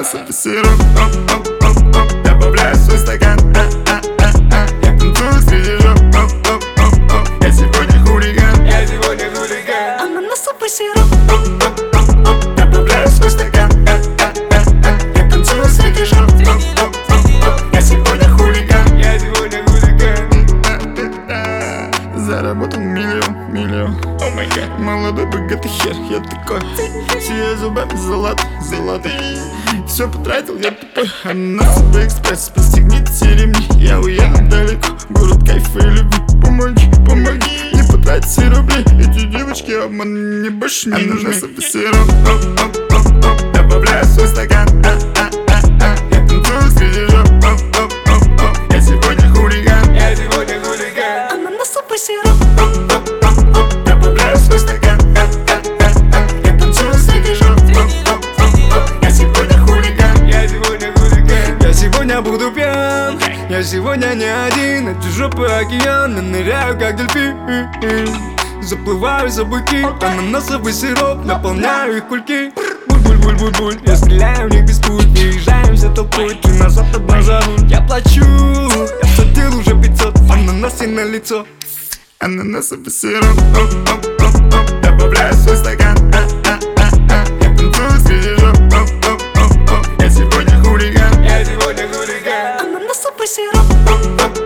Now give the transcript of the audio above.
Ананасовый сироп, добавляю в свой стакан. Я танцую среди жоп. Я сегодня хулиган. Ананасовый сироп, Добавляю в свой стакан. Я танцую среди жоп. Я сегодня хулиган. Заработал миллион. О май гад, молодой богатый хер, я такой. Сияю зубами золотые. Все потратил, я тупой. Ананасовый экспресс, пристегните ремни. Я уеду далеко, город кайфа и любви. Помоги, не потратить все рубли. Эти девочки обман мне больше не нужны. Ананасовый сироп, добавляю в свой стакан. Я танцую среди жоп. Я сегодня хулиган. ананасовый сироп, Добавляю в свой стакан. Я танцую среди жоп. Я сегодня хулиган. Я сегодня буду пьян, я сегодня не один. Эти жопы океан, я ныряю как дельфин. Заплываю за быки, ананасовый сироп, наполняю их кульки. Буль-буль-буль-буль-буль, я стреляю в них без пуль. Переезжаем все толпой, ты назад одна за руль. Я плачу, я платил уже 500, ананасы на лицо. Ананасовый сироп, добавляю в свой стакан. Я танцую среди жоп. Я сегодня хулиган. ананасовый сироп,